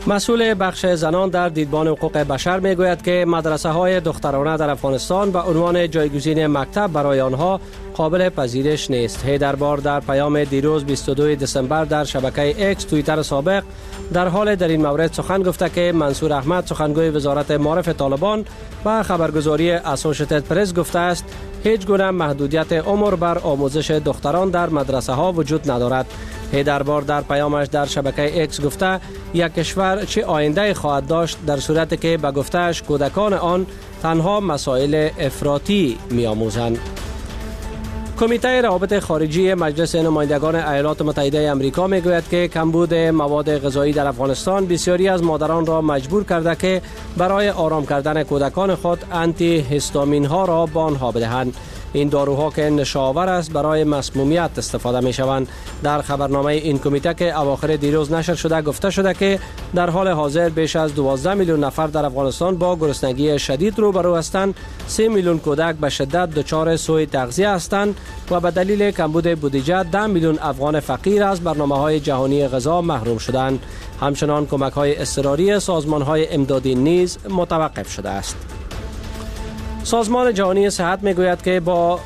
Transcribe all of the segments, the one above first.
مسئول بخش زنان در دیدبان حقوق بشر میگوید که مدرسه های دخترانه در افغانستان به عنوان جایگزین مکتب برای آنها قابل پذیرش نیست. هیدربار در پیام دیروز 22 دسامبر در شبکه اکس توییتر سابق در حال در این مورد سخن گفته که منصور احمد سخنگوی وزارت معارف طالبان و خبرگزاری اسوسییتد پرس گفته است هیچ گونه محدودیت عمر بر آموزش دختران در مدرسه ها وجود ندارد. هیدربار در پیامش در شبکه اکس گفته یک کشور چه آینده خواهد داشت در صورتی که به گفتهش کودکان آن تنها مسائل افراطی می‌آموزند. کمیته روابط خارجی مجلس نمایندگان ایالات متحده آمریکا میگوید که کمبود مواد غذایی در افغانستان بسیاری از مادران را مجبور کرده که برای آرام کردن کودکان خود آنتی هیستامین ها را به آنها بدهند. این داروها که نشاور است برای مسمومیت استفاده می شوند. در خبرنامه این کمیته که اواخر دیروز نشر شده گفته شده که در حال حاضر بیش از 12 میلیون نفر در افغانستان با گرسنگی شدید روبرو هستند. 3 میلیون کودک به شدت دچار سوء تغذیه هستند و به دلیل کمبود بودجه 10 میلیون افغان فقیر از برنامه‌های جهانی غذا محروم شدند. همچنان کمک‌های اضطراری سازمان‌های امدادی نیز متوقف شده است. سازمان جهانی صحت میگوید که با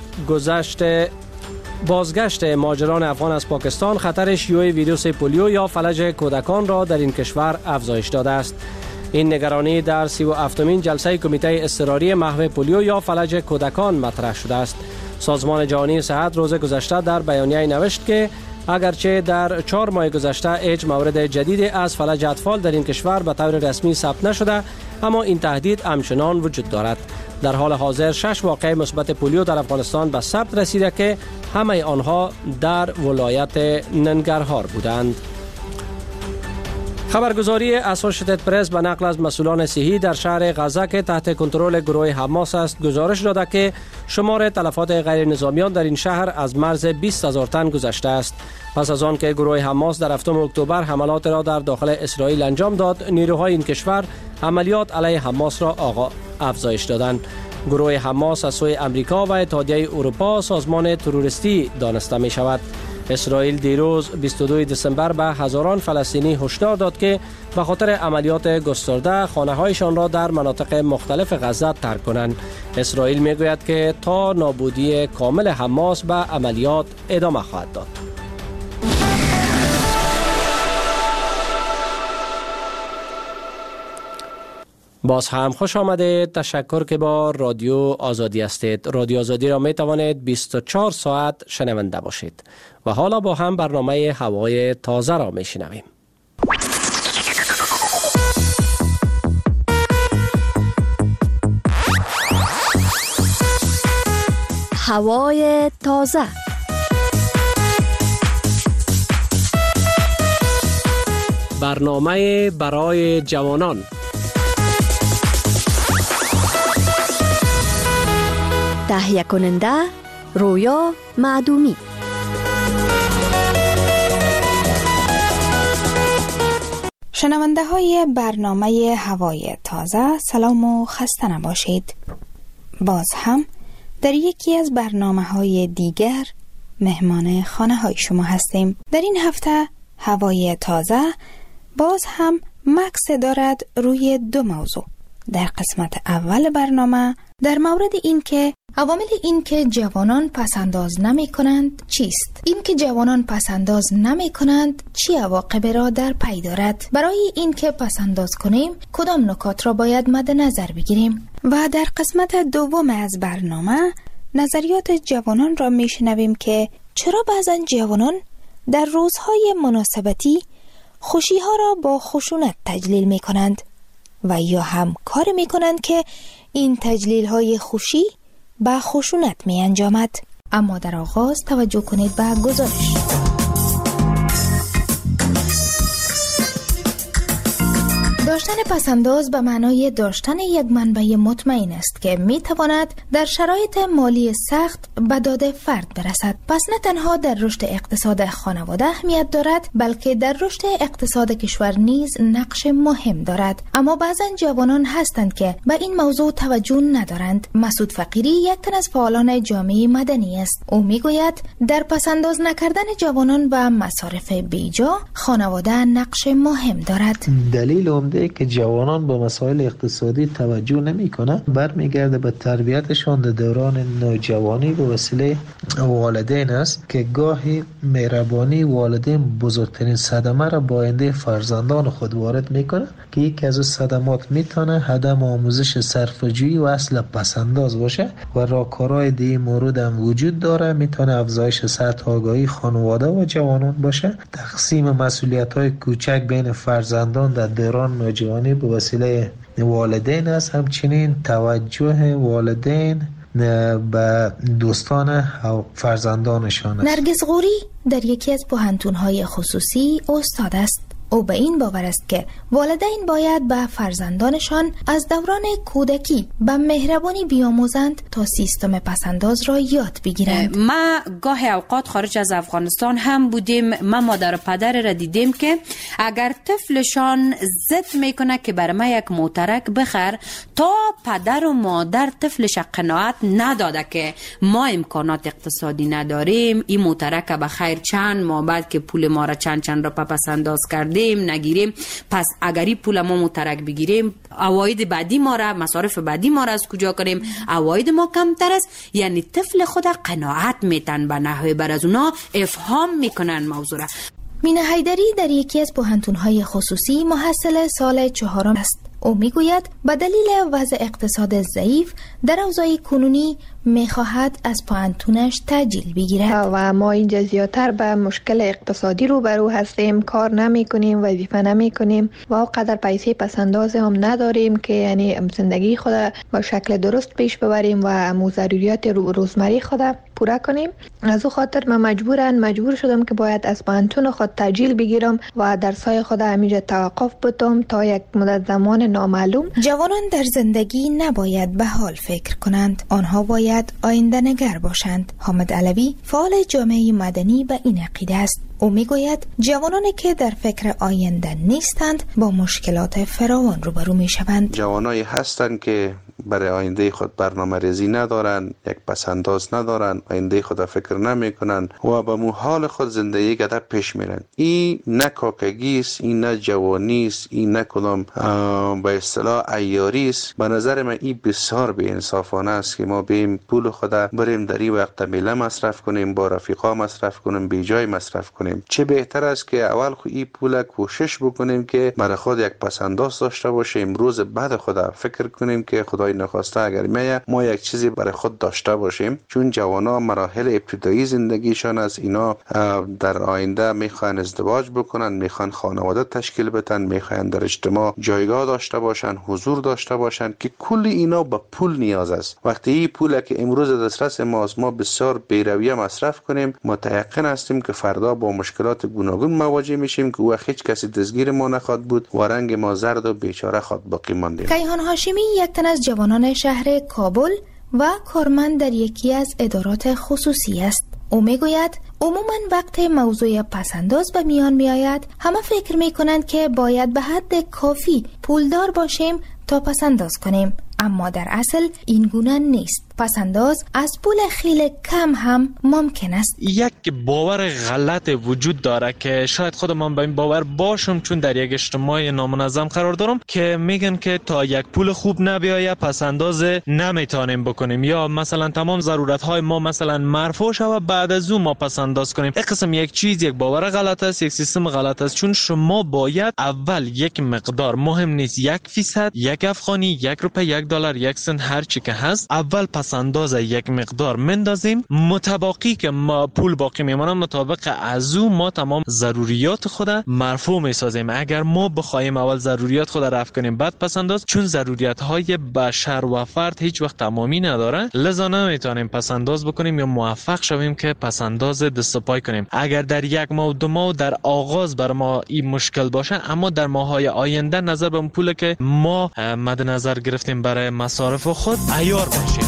بازگشت مهاجران افغان از پاکستان خطر شیوع ویروس پولیو یا فلج کودکان را در این کشور افزایش داده است. این نگرانی در 37مین جلسه کمیته اضطراری محو پولیو یا فلج کودکان مطرح شده است. سازمان جهانی صحت روز گذشته در بیانیه نوشت که اگرچه در 4 ماه گذشته هیچ مورد جدیدی از فلج اطفال در این کشور به طور رسمی ثبت نشده، اما این تهدید همچنان وجود دارد. در حال حاضر 6 واقعه مثبت پولیو در افغانستان به ثبت رسیده که همه آنها در ولایت ننگرهار بودند. خبرگزاری اسوسییتد پرس به نقل از مسئولان صحی در شهر غزه که تحت کنترل گروه حماس است گزارش داده که شمار تلفات غیر نظامیان در این شهر از مرز 20,000 تن گذشته است. پس از آن که گروه حماس در 7 اکتبر حملات را در داخل اسرائیل انجام داد، نیروهای این کشور عملیات علیه حماس را افزایش دادند. گروه حماس از سوی امریکا و اتحادیه اروپا سازمان تروریستی دانسته می شود. اسرائیل دیروز 22 دسامبر به هزاران فلسطینی هشدار داد که به خاطر عملیات گسترده خانه‌هایشان را در مناطق مختلف غزه ترک کنند. اسرائیل میگوید که تا نابودی کامل حماس به عملیات ادامه خواهد داد. باز هم خوش آمدید. تشکر که با رادیو آزادی هستید. رادیو آزادی را می توانید 24 ساعت شنونده باشید. و حالا با هم برنامه هوای تازه را می شنویم. هوای تازه. برنامه برای جوانان. تهیه کننده رویا معدومی. شنونده های برنامه هوای تازه، سلام و خسته نباشید. باز هم در یکی از برنامه های دیگر مهمان خانه های شما هستیم. در این هفته هوای تازه باز هم مکس دارد روی 2 موضوع. در قسمت اول برنامه در مورد این که عوامل این که جوانان پسنداز نمی کنند چیست؟ این که جوانان پسنداز نمی کنند چی عواقبی را در پی دارد؟ برای این که پسنداز کنیم کدام نکات را باید مد نظر بگیریم؟ و در قسمت دوم از برنامه نظریات جوانان را می شنویم که چرا بعضا جوانان در روزهای مناسبتی خوشی ها را با خشونت تجلیل می کنند و یا هم کار می کنند که این تجلیل های خوشی با خشونت می انجامد. اما در آغاز توجه کنید به گزارش. داشتن پسنداز به معنای داشتن یک منبع مطمئن است که می تواند در شرایط مالی سخت به داد فرد برسد. پس نه تنها در رشد اقتصاد خانواده اهمیت دارد، بلکه در رشد اقتصاد کشور نیز نقش مهم دارد. اما بعضا جوانان هستند که به این موضوع توجه ندارند. مسعود فقیری یک تن از فعالان جامعه مدنی است. او میگوید در پسنداز نکردن جوانان به مصارف بیجا خانواده نقش مهم دارد. دلیل عمده که جوانان به مسائل اقتصادی توجه نمی‌کنند برمیگرده به تربیتشان در دوران نوجوانی به وسیله والدین است که گاهی مهربانی والدین بزرگترین صدمه را با آینده فرزندان خود وارد میکنه که یکی از صدمات میتونه عدم آموزش صرفه‌جویی و اصل پسنداز باشه و راهکارهای دیگه مورد هم وجود داره. میتونه افزایش سطح آگاهی خانواده و جوانان باشه، تقسیم مسئولیت‌های کوچک بین فرزندان در دوران نوجوانی به وسیله والدین است، همچنین توجه والدین به دوستان و فرزندانشان است. نرگس غوری در یکی از پوهنتون‌های خصوصی استاد است. او به این باور است که والدین باید به فرزندانشان از دوران کودکی به مهربانی بیاموزند تا سیستم پسنداز را یاد بگیرند. ما گاهی اوقات خارج از افغانستان هم بودیم، ما مادر و پدر را دیدیم که اگر طفلشان ضد میکنه که برای ما یک موترک بخر، تا پدر و مادر طفلش قناعت نداده که ما امکانات اقتصادی نداریم، این موترک به خیر چند ماه بعد که پول ما را چند را پسنداز کردیم نگیریم، پس اگری پول ما مترک بگیریم عواید بعدی ما را، مصارف بعدی ما را از کجا کنیم؟ عواید ما کمتر است. یعنی طفل خود قناعت میتن به نحوه بر از اونا افهام میکنن موضوع را. مینا حیدری در یکی از پوهنتون‌های خصوصی محصل سال 4 است. او میگوید به دلیل وضع اقتصاد ضعیف در اوضاع کنونی میخواهد از پوهنتونش تأجیل بگیرد و ما اینجا زیادتر به مشکل اقتصادی روبرو هستیم، کار نمی کنیم، وظیفه نمی کنیم و اونقدر پیسه پسنداز هم نداریم که یعنی زندگی خود با شکل درست پیش ببریم و ضروریات روزمره خود پورا کنیم. از او خاطر من مجبور شدم که باید از پوهنتون خود تأجیل بگیرم و درسای خود همینجا توقف بدم تا یک مدت زمان نامعلوم. جوانان در زندگی نباید به حال فکر کنند، آنها باید آینده نگر باشند. حامد علوی فعال جامعه مدنی به این عقیده است. او میگوید جوانانی که در فکر آینده نیستند با مشکلات فراوان روبرو میشوند. جوانایی هستند که برای آینده خود برنامه ریزی ندارن، یک پسنداز ندارن، آینده خود فکر نمی کنن و به حال خود زندگی گذر پیش میرن. این نه کاکگی است، این نه جوانی است، این نه کدام به اصطلاح عیاری است. به نظر من این بسیار بی انصافانه است که ما بیم پول خود بریم در این وقت میله مصرف کنیم، با رفیقا مصرف کنیم، بی جای مصرف کنیم. چه بهتر است که اول خود این پول کوشش بکنیم که برای خود یک پسنداز داشته باشیم، روز بعد خود فکر کنیم که خدای نخواسته اگر ما یک چیزی برای خود داشته باشیم. چون جوانا مراحل ابتدایی زندگیشان از اینا در آینده میخوان ازدواج بکنن، میخوان خانواده تشکیل بدن، میخوان در اجتماع جایگاه داشته باشن، حضور داشته باشن که کل اینا به پول نیاز است. وقتی این پول که امروز دسترس ماست ما بسیار بی‌رویه مصرف کنیم، متيقن هستیم که فردا با مشکلات گوناگون مواجه میشیم که وقت هیچ کسی دستگیر ما نخواد بود و رنگ ما زرد و بیچاره خود باقی ماندیم. کیهان هاشمی یک تن از جوانان شهر کابل و کارمند در یکی از ادارات خصوصی است. او میگوید عموماً وقت موضوع پسنداز به میان میآید همه فکر میکنند که باید به حد کافی پولدار باشیم تا پسنداز کنیم، اما در اصل این گونه نیست. پسنداز از پول خیلی کم هم ممکن است. یک باور غلط وجود داره که شاید خودم به این باور باشم، چون در یک اجتماع نامنظم قرار دارم که میگن که تا یک پول خوب نبیایه پسنداز نمیتونیم بکنیم، یا مثلا تمام ضرورت های ما مثلا مرفوع شوه بعد از اون ما پسنداز کنیم. این قسم یک چیز، یک باور غلط است، یک سیستم غلط است. چون شما باید اول یک مقدار، مهم نیست 1%، 1 افغانی، 1 روپیه، $1، $1 1 سنت هر چی که هست اول پس انداز یک مقدار مندازیم، متباقی که ما پول باقی میمونه مطابق از او ما تمام ضروریات خود مرفوع میسازیم. اگر ما بخوایم اول ضروریات خود رفع کنیم بعد پس انداز، چون ضروریات های بشر و فرد هیچ وقت تمامی نداره، لذا نمیتونیم پس انداز بکنیم یا موفق شویم که پس انداز دست و پای کنیم. اگر در یک ماه و 2 ماه در آغاز بر ما این مشکل باشه، اما در ماهای آینده نظر به پولی که ما مد نظر گرفتیم برای مصارف خود عیار بشیم.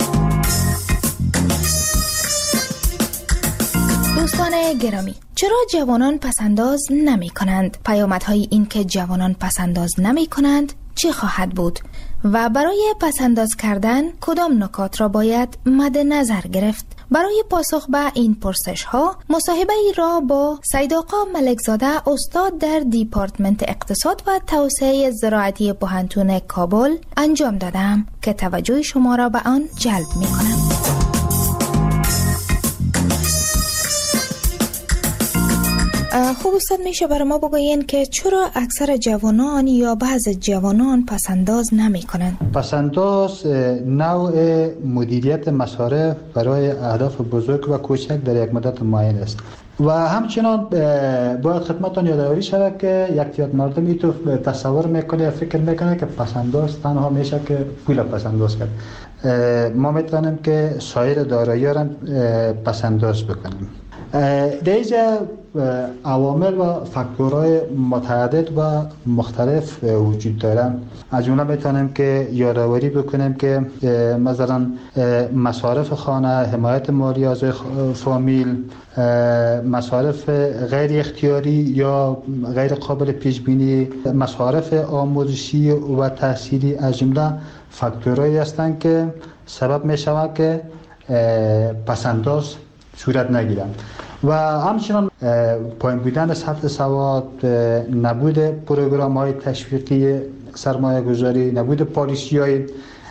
دوستان گرامی، چرا جوانان پسنداز نمی کنند؟ پیامدهای این که جوانان پسنداز نمی کنند چی خواهد بود؟ و برای پسنداز کردن کدام نکات را باید مد نظر گرفت؟ برای پاسخ به این پرسش ها مصاحبه ای را با سید آقا ملکزاده استاد در دیپارتمنت اقتصاد و توسعه زراعتی پوهنتون کابل انجام دادم که توجه شما را به آن جلب می کنم. خوب استاد، میشه برای ما بگوین که چرا اکثر جوانان یا بعض جوانان پسنداز نمی کنند؟ پسنداز نوع مدیریت مصارف برای اهداف بزرگ و کوچک در یک مدت معین است و همچنان باید خدمتتان یادآوری شود که یک تعداد مردم این تو تصور میکنه یا فکر میکنه که پسنداز تنها میشه که پول پسنداز کرد. ما میتونیم که سایر دارایی را پسنداز بکنیم. در اینجا عوامل و فاکتورهای متعدد و مختلف وجود دارند. از جمله میتونیم که یادآوری بکنیم که مثلا مصارف خانه، حمایت مالی از فامیل، مصارف غیر اختیاری یا غیر قابل پیش بینی، مصارف آموزشی و تحصیلی از جمله فاکتورهایی هستند که سبب میشود که پسنداز صورت نگیرند. و همچنان پایین بودن سطح سواد، نبود پروگرام های تشویقی سرمایه گذاری، نبود پالیسی های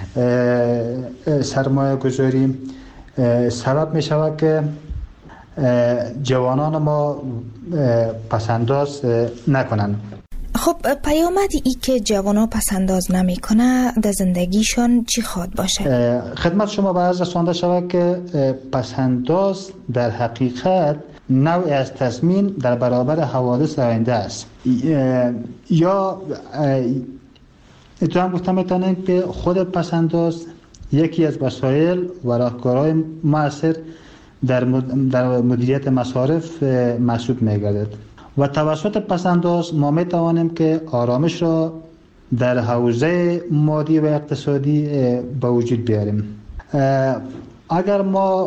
سرمایه گذاری سبب می شود که جوانان ما پسنداز نکنند. خب پیامدی ای که جوانان پسنداز نمی کنه در زندگیشان چی خواهد باشه؟ خدمت شما به عرض رسانده شود که پسنداز در حقیقت نوعی از تضمین در برابر حوادث آینده است. یا اتفاقا گفتم میتونیم که خود پسنداز یکی از وسایل و راهکارهای مؤثر در مدیریت مصارف محسوب میگردد و توسط پسنداز ما میتوانیم که آرامش را در حوزه مادی و اقتصادی به وجود بیاریم. اگر ما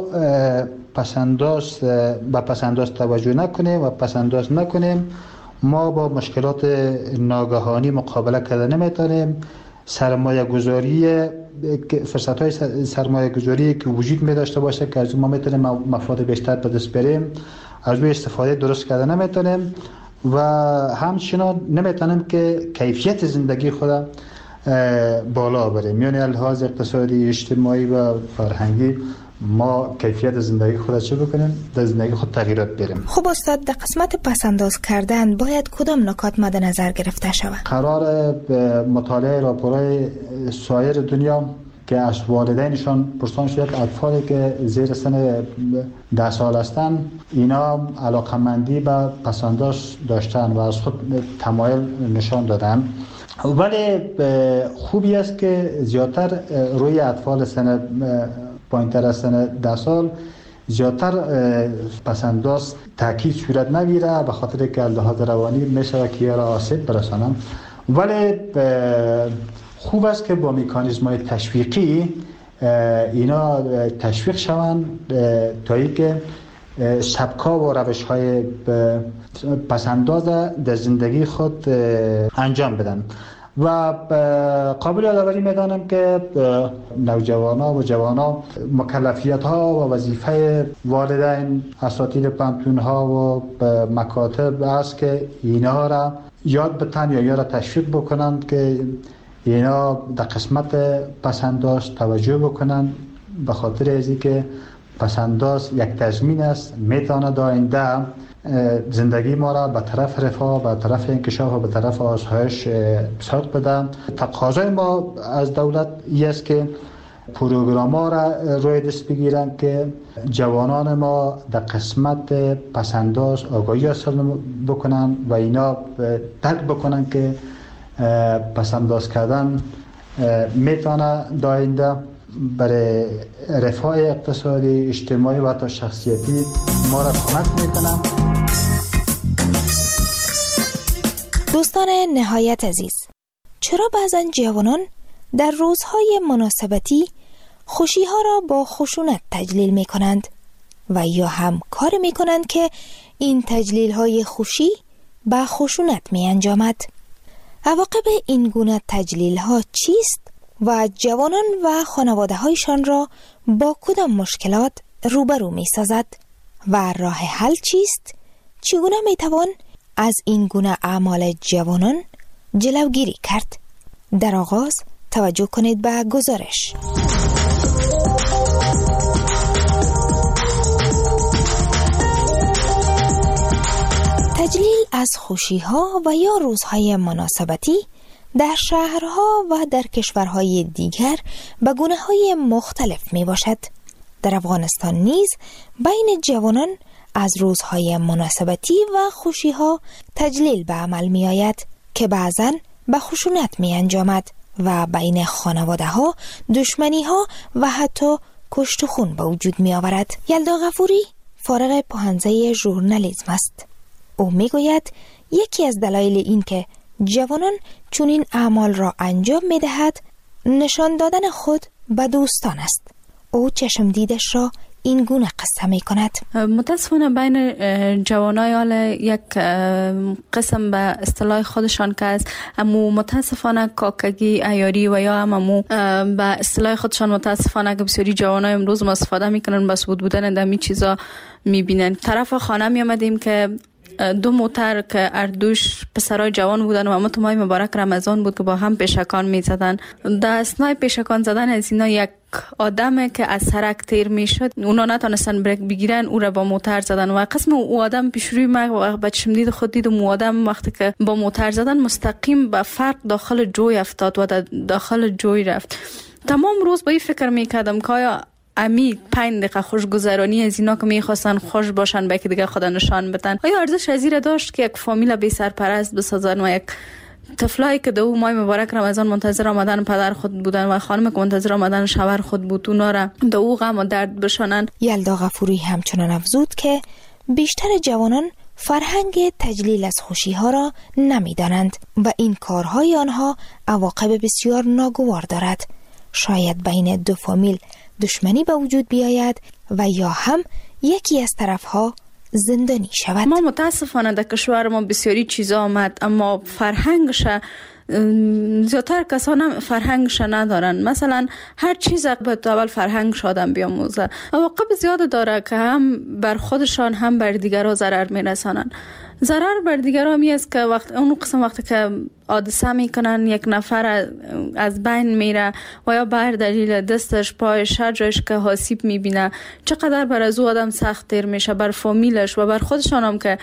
به پسنداز توجه نکنیم و پسنداز نکنیم، ما با مشکلات ناگهانی مقابله کرده نمیتونیم. سرمایه گذاری، فرصت های سرمایه گذاری که وجود می داشته باشه که از ما میتونیم مفاد بیشتر به دست بریم، از روی استفاده درست کرده نمیتونیم و همچنان نمیتونیم که کیفیت زندگی خود بالا بریم. یعنی لحاظ اقتصادی، اجتماعی و فرهنگی ما کیفیت زندگی خود چه بکنیم؟ در زندگی خود تغییرات بریم. خب استاد، در قسمت پسنداز کردن باید کدام نکات مد نظر گرفته شود؟ قرار مطالعه راپورهای سایر دنیا که از والدینشان پرسان شد اطفالی که زیر سن 10 سال هستند اینا علاقمندی به پسنداز داشتن و از خود تمایل نشان دادن، ولی خوبی است که زیادتر روی اطفال سن پایین‌تر از سن 10 سال زیادتر پسنداز تاکید صورت نگیره به خاطر که لحاظ روانی میشه که را آسیب برسانن، ولی خوب است که با مکانیزم‌های تشویقی اینا تشویق شوند تا اینکه سبک‌ها و روش‌های پسنداز در زندگی خود انجام بدن. و قابل یادآوری می‌دانم که نوجوانان و جوانان مکلفیت‌ها و وظیفه والدین، اساتید پانتون‌ها و مکاتب است که اینا را یاد بتن یا را تشویق بکنند که اینا در قسمت پسنداز توجه بکنند، به خاطر ازی که پسنداز یک تضمین است، میتونه در آینده زندگی ما را به طرف رفاه، به طرف انکشاف و به طرف آسایش سوق بده. تقاضای ما از دولت است که پروگرام‌ها را روی دست بگیرن که جوانان ما در قسمت پسنداز آگاهی حاصل بکنن و اینا درک بکنن که پسنداز کردن میتونه در آینده برای رفاه اقتصادی، اجتماعی و حتی شخصیتی ما را کمک میکنن. دوستان نهایت عزیز، چرا بعضا جوانان در روزهای مناسبتی خوشی‌ها را با خشونت تجلیل می‌کنند و یا هم کار می‌کنند که این تجلیل‌های خوشی با خشونت می‌انجامد؟ عواقب این گونه تجلیل‌ها چیست و جوانان و خانواده‌هایشان را با کدام مشکلات روبرو می‌سازد و راه حل چیست؟ چگونه می‌توان از این گونه اعمال جوانان جلوگیری کرد؟ در آغاز توجه کنید به گزارش. تجلیل از خوشی‌ها و یا روزهای مناسبتی در شهرها و در کشورهای دیگر به گونه‌های مختلف می باشد. در افغانستان نیز بین جوانان از روزهای مناسبتی و خوشی‌ها تجلیل به عمل می آید که بعضاً به خشونت می انجامد و بین خانواده‌ها دشمنی‌ها و حتی کشت و خون به وجود می آورد. یلدا غفوری فارغ پوهنځی ژورنالیسم است. او می گوید یکی از دلایل این که جوانان چنین اعمال را انجام می دهد نشان دادن خود به دوستان است. او چشم دیدش را این گونه قصه می کند. متاسفانه بین جوانای حال یک قسم به اصطلاح خودشان که است، امو متاسفانه کاکگی عیاری و یا امو به اصطلاح خودشان متاسفانه که بسیاری جوانای امروز استفاده میکنن بس بودن دمی چیزا میبینن. طرف خانه می آمدیم که دو موتر که اردوش پسرای جوان بودن و امت ماه مبارک رمضان بود که با هم پیشکان می زدن. در اثنای پیشکان زدن از اینا یک آدم که از سرک تیر می شد، اونا نتونستن بریک بگیرن، او را با موتر زدن و قسم او آدم پیش روی ما با چشم دید خود دیدم او آدم وقتی که با موتر زدن مستقیم به فرق داخل جوی افتاد و داخل جوی رفت. تمام روز با این فکر می کردم که آیا امی 5 دقیقه خوشگذرانی از اینا که میخواستن خوش باشن به که دیگه خدا نشان بدن، آیا ارزش از این داشت که یک فامیل بی سرپرست بسازن و یک طفلایی که دو ماه مبارک رمضان منتظر آمدن پدر خود بودن و خانم که منتظر آمدن شوهر خود بود اونا را دو غم و درد بشانن؟ یلدا غفوری همچنان افزود که بیشتر جوانان فرهنگ تجلیل از خوشی‌ها را نمی‌دانند و این کارهای آنها عواقب بسیار ناگوار دارد. شاید بین دو فامیل دشمنی به وجود بیاید و یا هم یکی از طرفها زندانی شود. ما متاسفانه در کشور ما بسیاری چیزا آمد اما فرهنگش زیادتر کسان فرهنگش ندارن. مثلا هر چیز به اول فرهنگش آدم بیاموزه. عواقب زیاد داره که هم بر خودشان هم بر دیگرها ضرر میرسانن. ضرر بر دیگرها می است که اون قسم وقتی که حادثه میکنن یک نفر از بین میره و یا بر دلیل دستش پایش هر جایش که آسیب میبینه چقدر بر از او آدم سخت تیر میشه، بر فامیلش و بر خودشان هم که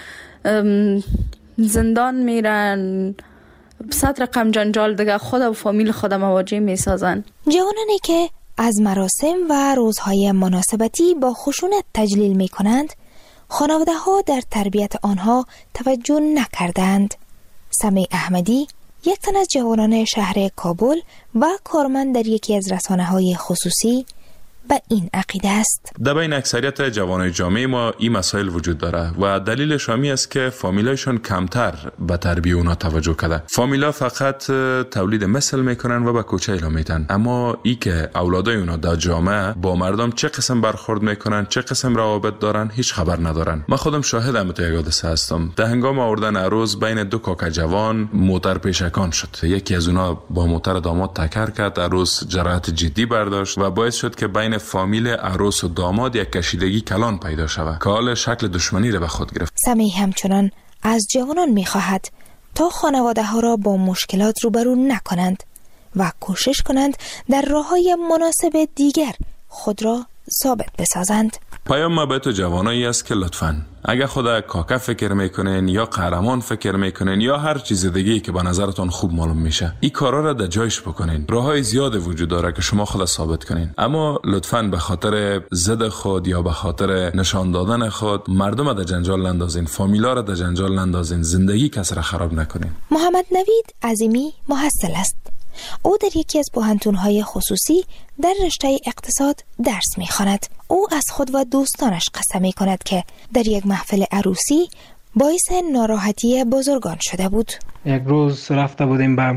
زندان میرن، 100 رقم جنجال دیگه خود و فامیل خود مواجه میسازن. جوانانی که از مراسم و روزهای مناسبتی با خشونت تجلیل میکنند خانواده ها در تربیت آنها توجه نکردند. سمیع احمدی یک تن از جوانان شهر کابل و کارمند در یکی از رسانه‌های خصوصی به این عقیده است. در بین اکثریت جوانای جامعه ما این مسائل وجود داره و دلیلش همی است که فامیلایشون کمتر به تربیت اونا توجه کرده. فامیلا فقط تولید مثل میکنن و به کوچه اعلام میدن، اما ای که اولادای اونا در جامعه با مردم چه قسم برخورد میکنن، چه قسم روابط دارن، هیچ خبر ندارن. من خودم شاهدم تو یک حادثه هستم. در هنگام آوردن عروس بین دو کاک جوان موتر پیشکان شد. یکی از اونا با موتر داماد تکر کرد، عروس جراحت جدی برداشت و باعث شد که بین فامیل عروس و داماد یک کشیدگی کلان پیدا شود که حال شکل دشمنی را به خود گرفت. سمیع همچنان از جوانان می‌خواهد تا خانواده ها را با مشکلات روبرو نکنند و کوشش کنند در راه‌های مناسب دیگر خود را ثابت بسازند. پیام ما به تو جوانایی است که لطفاً اگه خدا کاکا فکر میکنین یا قهرمان فکر میکنین یا هر چیز دیگه‌ای که به نظرتون خوب معلوم میشه، این کارا را در جایش بکنین. راههای زیاد وجود داره که شما خود ثابت کنین، اما لطفاً به خاطر ضد خود یا به خاطر نشان دادن خود مردم در جنجال نندازین، فامیلا را در جنجال نندازین، زندگی کس را خراب نکنین. محمد نوید عظیمی محصل است. او در یکی از پوهنتون‌های خصوصی در رشته اقتصاد درس می‌خواند. او از خود و دوستانش قسم می‌کند که در یک محفل عروسی باعث ناراحتی بزرگان شده بود. یک روز رفته بودیم به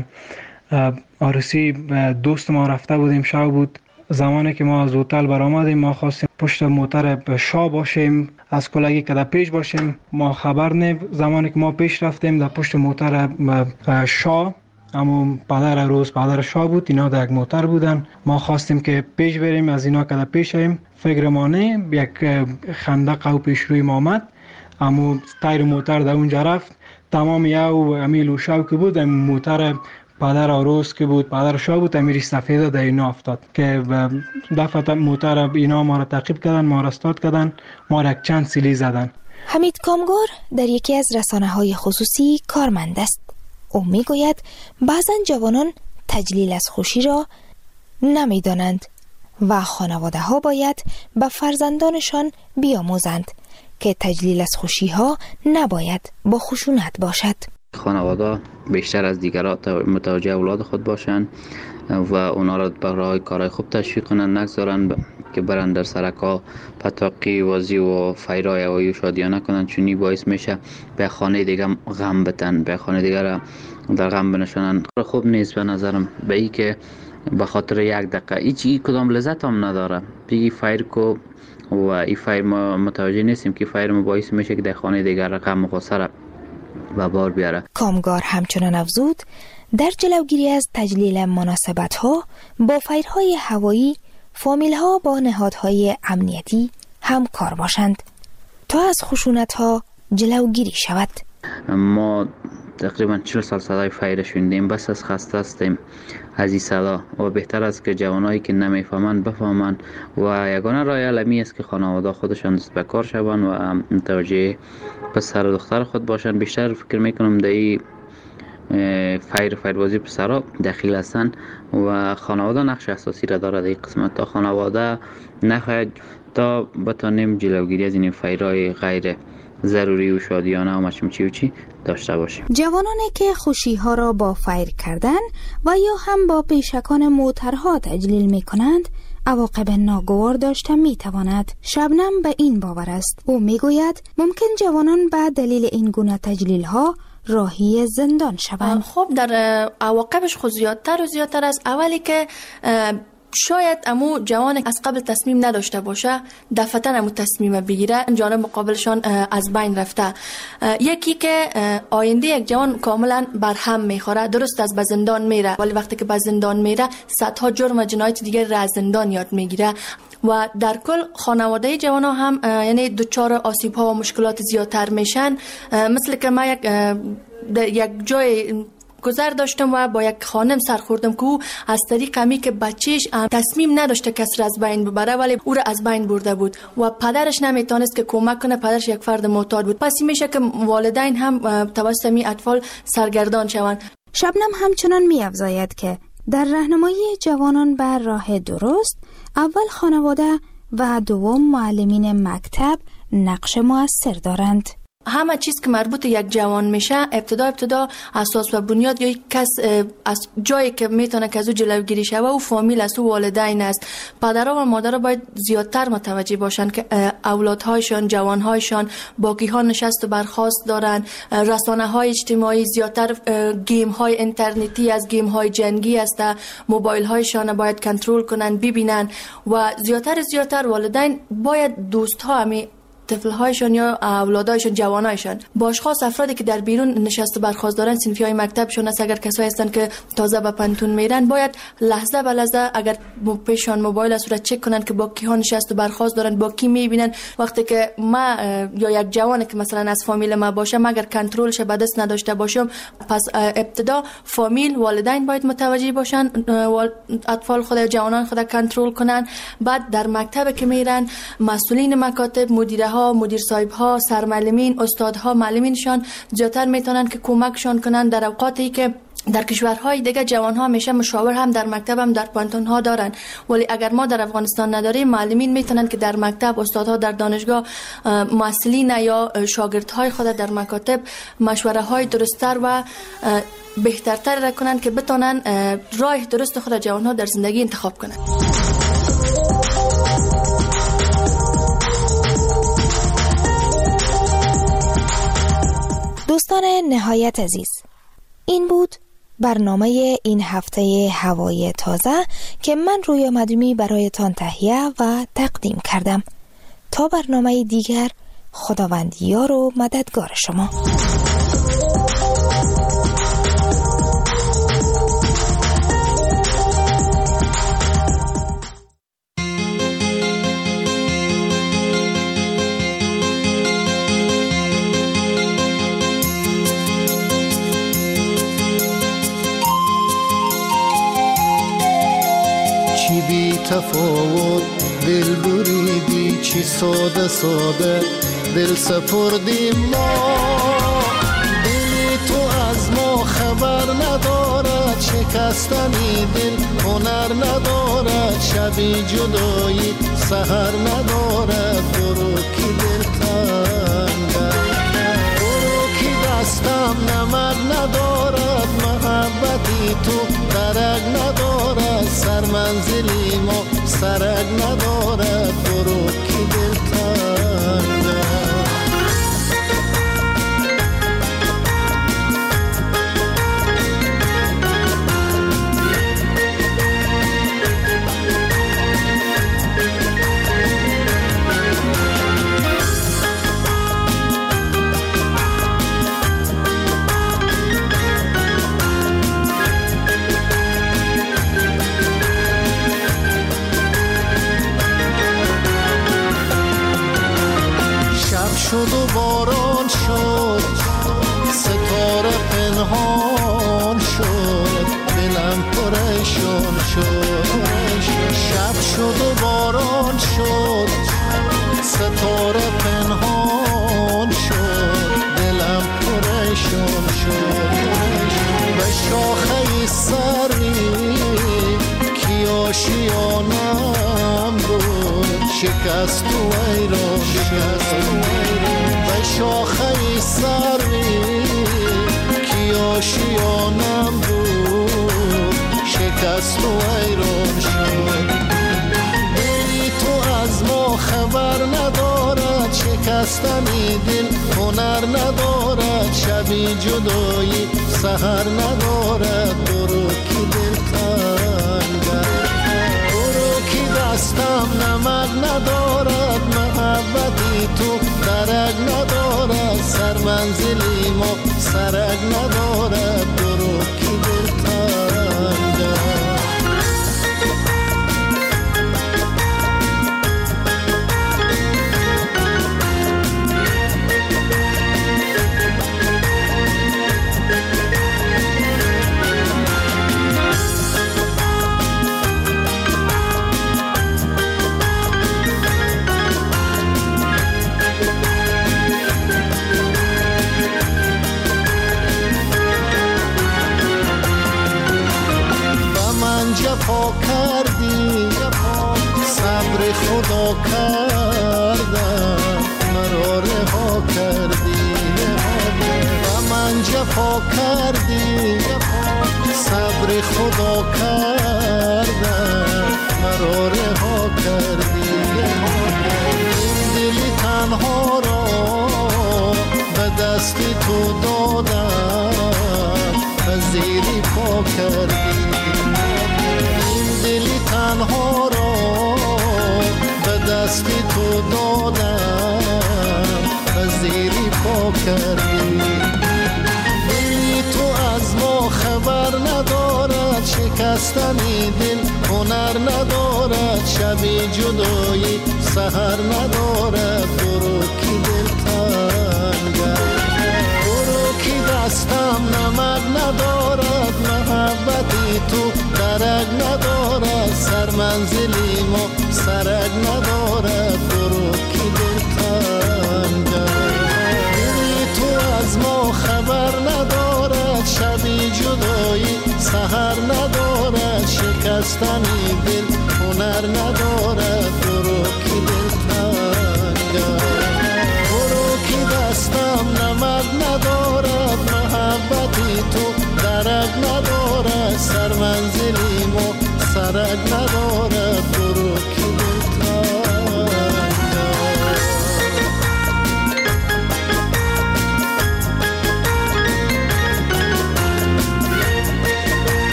عروسی دوست ما، رفته بودیم شب بود. زمانی که ما از هتل برآمدیم ما خواستیم پشت موتر شاه باشیم، از کلاگی که در پیش باشیم. ما خبر نه، زمانی که ما پیش رفتیم در پشت موتر شاه، اما پدر شاه بود، اینا در یک موتر بودن. ما خواستیم که پیش بریم، از اینا که در پیش شیم فکر ما نه، یک خندق و پیش روی ما آمد، اما تایر موتر در اونجا رفت. تمام یو امیل شاو که بود موتر پدر عروس که بود، پدر شاه بود، امیری سفیده در اینا افتاد که دفعه موتر اینا ما را تعقیب کردن، ما را استارت کردن، ما را یک چند سیلی زدن. حمید کامگار در یکی از رسانه‌های خصوصی کارمند است. او میگوید بعضن جوانان تجلیل از خوشی را نمیدانند و خانواده ها باید به فرزندانشان بیاموزند که تجلیل از خوشی ها نباید با خشونت باشد. خانواده بیشتر از دیگران متوجه اولاد خود باشند و اونا را برای کارهای خوب تشویق کنند، نگذارند که برند در سرکا پتاقی وازی و فیرای هوایی و شادیانه کنند، چون این باعث میشه به خانه دیگه غم بتن، به خانه دیگه را در غم بنشانن. خوب نیست به نظرم به ای که به خاطر یک دقیقه هیچ کدام لذت هم نداره بگی فایر کو و این فایر ما متوجه نیستیم که فایر ما باعث میشه که در خانه دیگر غم و غصه را به بار بیاره. کامگار همچنان افزود در جلوگیری از تجلیل مناسبت ها با فایرهای هوایی فامیل ها با نهادهای امنیتی همکار باشند تا از خشونت ها جلوگیری شود. ما تقریبا 40 سال صدای فایر شنیدیم، بس از خسته هستیم از این صدا و بهتر است که جوانایی که نمیفهمند بفهمند و یگانه راه حل است که خانواده خودشان دست به کار شوند و متوجه پسر و دختر خود باشند. بیشتر فکر میکنم در این فایربازی پسرها دخیل هستند و خانواده نقش اساسی را دارد. این قسمت تا خانواده نخواهد تا بتانیم جلوگیری از این فایرهای غیر ضروری و شادیانه و مچمچی داشته باشیم. جوانانی که خوشی ها را با فایر کردن و یا هم با پیشکان موترها تجلیل می کنند عواقب ناگوار داشته می تواند. شبنم به این باور است. او می گوید ممکن جوانان به دلیل این گونه تجلیل ها راهی زندان شوند. خب در عواقبش خود زیادتر و زیادتر است. اولی که شاید امو جوان از قبل تصمیم نداشته باشه دفعتاً امو تصمیم بگیره، جانب مقابلشان از بین رفته. یکی که آینده یک جوان کاملا برهم میخوره، درست از به زندان میره ولی وقتی که به زندان میره صدها جرم و جنایت دیگر را از زندان یاد میگیره و در کل خانواده جوان ها هم یعنی دچار آسیب ها و مشکلات زیادتر میشن. مثل که ما یک جای گذر داشتم و با یک خانم سر خوردم که او از طریق همی که بچهش تصمیم نداشته کس را از بین ببره ولی او را از بین برده بود و پدرش نمیتونست که کمک کنه، پدرش یک فرد معتاد بود. پس میشه که والدین هم توسط می اطفال سرگردان شوند. شبنم همچنان می‌افزاید که در راهنمایی جوانان بر راه درست اول خانواده و دوم معلمین مکتب نقش مؤثر دارند. همه چیز که مربوط یک جوان میشه ابتدا اساس و بنیاد یا کس از جایی که میتونه که از او جلوگیری شوه و فامیل است و والدین است. پدرها و مادرها باید زیادتر متوجه باشن که اولادهایشان، جوانهایشان باقی ها نشست و برخاست دارن. رسانه های اجتماعی زیادتر گیم های اینترنتی از گیم های جنگی است، موبایل هایشان باید کنترل کنن ببینن و زیادتر والدین باید دوست ها طفل‌هایشان یا اولادایشان، جوانایشان. باشخاص افرادی که در بیرون نشست و برخاست دارن، صنفی‌های مکتبشون است، اگر کسایی هستن که تازه به پنتون میرن، باید لحظه به لحظه اگر پیشان موبایل است را چک کنن که با کی ها نشست و برخاست دارن، با کی میبینن. وقتی که ما یا یک جوانی که مثلا از فامیل ما باشه، اگر کنترلش به دست نداشته باشم، پس ابتدا فامیل، والدین باید متوجه باشن، اطفال خود، جوانان خود کنترل کنن. بعد در مکتب که میرن، مسئولین مکاتب، مدیره ها، مدیر صاحب ها، سرمعلمین، استادها، معلمینشان زیاتر میتونن که کمکشان کنن در اوقاتی که در کشورهای دیگه جوانها همیشه مشاور هم در مکتب هم در پانتون ها دارن، ولی اگر ما در افغانستان نداریم، معلمین میتونن که در مکتب، استادها در دانشگاه، مسئولین یا شاگردهای خود در مکاتب مشوره های درست‌تر و بهترتر را کنن که بتونن راه درست خود جوانها در زندگی انتخاب کنن. دوستان نهایت عزیز، این بود برنامه این هفته هوای تازه که من رویا مدومی برایتان تهیه و تقدیم کردم. تا برنامه دیگر، خداوند یار و مددگار شما. تفاوت دل بریدی، چی ساده ساده دل سپردیم ما. دلی تو از ما خبر ندارد، شکستنی دل هنر ندارد، شبی جدایی سحر ندارد. برو کی دل تنگم، برو کی دستم نمک ندارد، محبتی تو درک ندارد، سر منزلی ما سرک ندارد. برو کی دل تنگم. شد و باران شد، ستاره پنهان شد، دلم پریشان شد. شب شد و باران شد، ستاره پنهان شد، دلم پریشان شد. به شاخه سری کی آشیانم بود، شکست و ایران شد. به شاخه سری کی آشیانم بود، شکست و ایران شد. دلی تو از ما خبر ندارد، شکستنی دل هنر ندارد، شبی جدایی سحر ندارد. برو کی دل تنگم، برو کی دستم نمک ندارد، محبتی تو درک ندارد، سر منزلی ما سرک ندارد. برو کی دل تنگم. جفا کردی، صبر خدا کردم، مرا رها کردی. و من جفا کردی، صبر خدا کردم، مرا رها کردی. این دلی تنها را به دستی تو دادم، زیری پا کردی. تنها را به دستی تو دادم، وفا کردی. دلی تو از ما خبر ندارد، شکستن دل هنر ندارد، شبی جدایی سحر ندارد. برو کی دل تنگم، برو کی دستم نمک ندارد، محبتی تو درک ندارد، سر منزلی ما سرک ندارد.